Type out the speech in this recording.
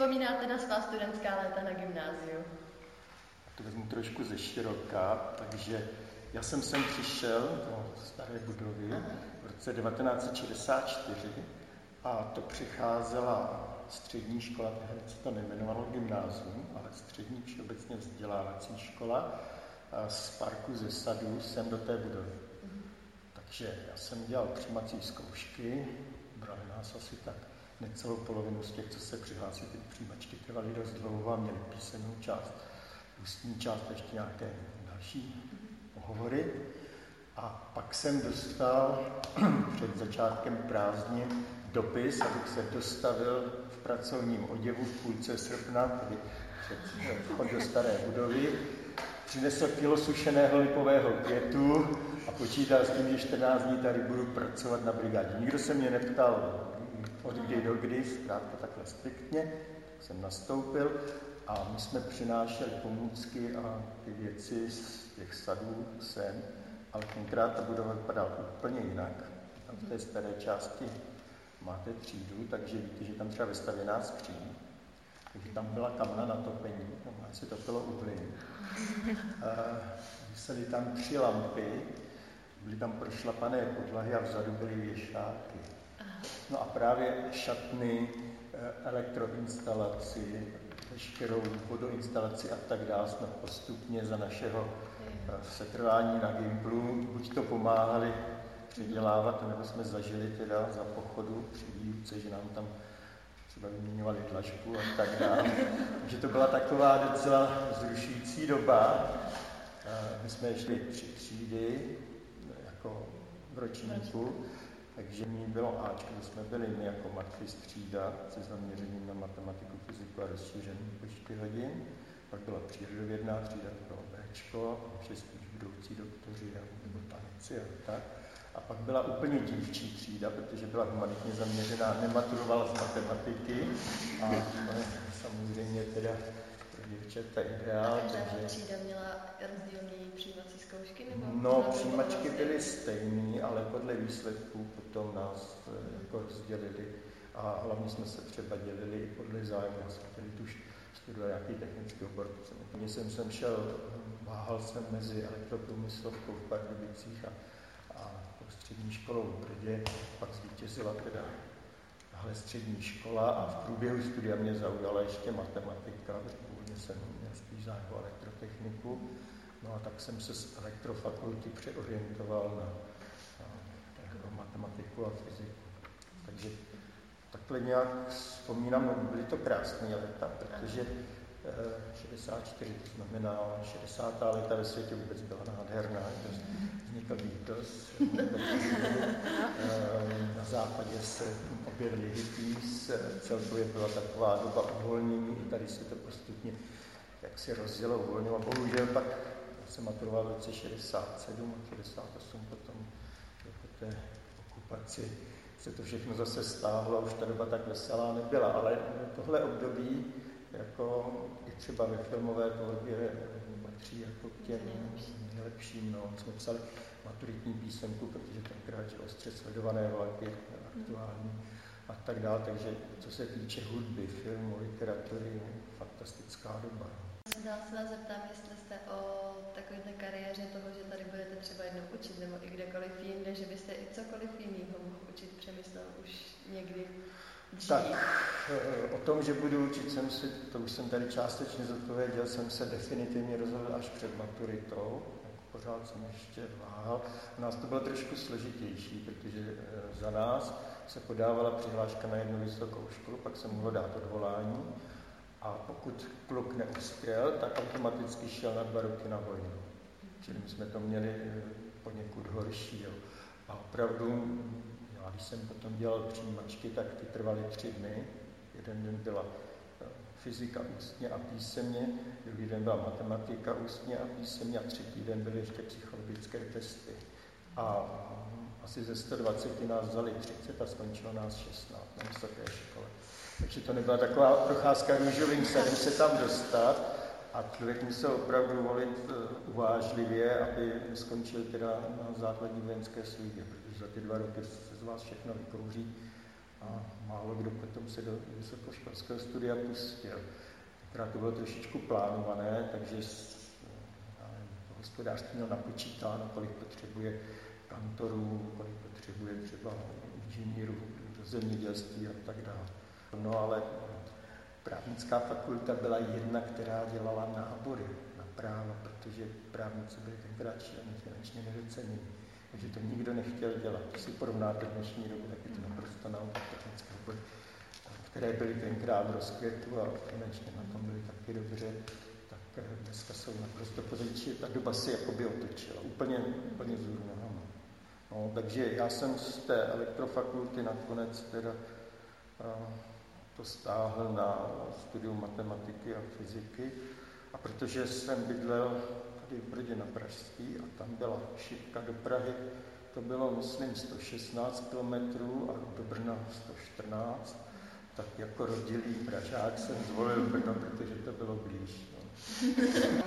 vzpomínáte na svá studentská léta na gymnáziu? To vezmu trošku ze široka, takže já jsem sem přišel do staré budovy v roce 1964 a to přicházela střední škola, tehdy se to nejmenovalo gymnázium, ale střední všeobecně vzdělávací škola z parku ze sadu sem do té budovy. Takže já jsem dělal přijímací zkoušky, brali nás asi tak necelou polovinu z těch, co se přihlásí, ty přijímačky trvaly dost dlouho a měli písemnou část, ústní část, ještě nějaké další pohovory. A pak jsem dostal před začátkem prázdnin dopis, abych se dostavil v pracovním oděvu v půlce srpna, tedy před vchod do staré budovy. Přinesl kilo sušeného lipového květu a počítal s tím, že 14 dní tady budu pracovat na brigádě. Nikdo se mě neptal, od kdy do kdy, zkrátka takhle striktně, tak jsem nastoupil a my jsme přinášeli pomůcky a ty věci z těch sadů sem, ale tenkrát ta budova vypadala úplně jinak. Tam v té staré části máte třídu, takže víte, že tam třeba vystavěná skříň. Takže tam byla kamna na topení, tam se topilo uhly. Visely tam 3 lampy, byly tam prošlapané podlahy a vzadu byly věšáky. No a právě šatny, elektroinstalaci, veškerou vodoinstalaci a tak dále jsme postupně za našeho setrvání na Gimplu buď to pomáhali předělávat, nebo jsme zažili teda za pochodu při výuce, že nám tam třeba vyměňovali dlažku a tak dále. Takže to byla taková docela vzrušující doba. My jsme šli 3 třídy jako v ročníku, takže mi bylo Ačko, že jsme byli my jako matfis třída se zaměřením na matematiku, fyziku a rozšířený počty hodin. Pak byla přírodovědná třída, to bylo Bčko, že spíš budoucí doktoři a botanici a tak. A pak byla úplně dívčí třída, protože byla humanitně zaměřená, nematurovala z matematiky a samozřejmě teda pro děvčata ideál. Takže třída měla rozdílné přijímací zkoušky? Nebo no, přijímačky byly stejné, ale podle výsledků potom nás jako rozdělili a hlavně jsme se třeba dělili i podle zájmu. Já jsem chtěli tu studovat nějaký technický obor. Když jsem sem šel, váhal jsem mezi elektroprůmyslovkou v Pardubicích a střední školou v Brdě, pak zvítězila teda tahle střední škola a v průběhu studia mě zaujala ještě matematika, původně jsem měl spíš zájem o elektrotechniku, no a tak jsem se z elektrofakulty přeorientoval na matematiku a fyziku. Takže takhle nějak vzpomínám, no byly to krásné leta, protože 64, to znamená 60. léta ve světě vůbec byla nádherná, vznikl Beatles, na západě se objevili hippies, celkově byla taková doba uvolnění, i tady se to postupně jak se rozdělo, uvolnilo. Bohužel pak se maturoval v roce 67 a 68 potom po té okupaci se to všechno zase stáhlo, už ta doba tak veselá nebyla, ale tohle období jako i třeba ve filmové tvorbě patří jako k těm nejlepším. No. Jsme psali maturitní písemku, protože tenkrát je ostře sledované vlaky, aktuální a tak dále. Takže co se týče hudby, filmu, literatury, fantastická doba. Dál se vás zeptám, jestli jste o takovéhle kariéře toho, že tady budete třeba jednou učit, nebo i kdekoliv jinde, že byste i cokoliv jiného mohl učit, přemyslel už někdy dřív. Tak o tom, že budu učit, to už jsem tady částečně zodpověděl, jsem se definitivně rozhodl až před maturitou. Pořád jsem ještě váhal. U nás to bylo trošku složitější, protože za nás se podávala přihláška na jednu vysokou školu, pak se mohlo dát odvolání. A pokud kluk neuspěl, tak automaticky šel na 2 roky na vojnu. Čili my jsme to měli poněkud horší. Jo. A opravdu, já když jsem potom dělal přijímačky, tak ty trvaly 3 dny. Jeden den byla fyzika ústně a písemně, druhý den byla matematika ústně a písemně a třetí den byly ještě psychologické testy. A asi ze 120 nás vzali 30 a skončilo nás 16 na vysoké škole. Takže to nebyla taková procházka růžovým sadem se tam dostat a člověk musel opravdu volit uvážlivě, aby skončil teda na základní vojenské službě, protože za ty 2 roky se z vás všechno vykouří A málo kdo potom se do vysokoškolského studia pustil. Teda to bylo trošičku plánované, takže to hospodářství mělo napočítáno, kolik potřebuje kantorů, kolik potřebuje třeba inženýrů do zemědělství a tak dále. No ale právnická fakulta byla jedna, která dělala nábory na práva, protože právníci byli tenkrát finančně nedoceněni. Takže to nikdo nechtěl dělat. Když si porovnáte dnešní dobu, tak je to naprosto naopak technické obory, které byly tenkrát v rozkvětu a finančně na tom byly taky dobře, tak dneska jsou naprosto pozadí. Ta doba si jakoby otočila, úplně vzhůru nohama. No, takže já jsem z té elektrofakulty nakonec teda to stáhl na studium matematiky a fyziky. A protože jsem bydlel tady v Brodě na Pražský a tam byla šipka do Prahy, to bylo, myslím, 116 kilometrů a do Brna 114, tak jako rodilý Pražák jsem zvolil Brno, protože to bylo blíž. No.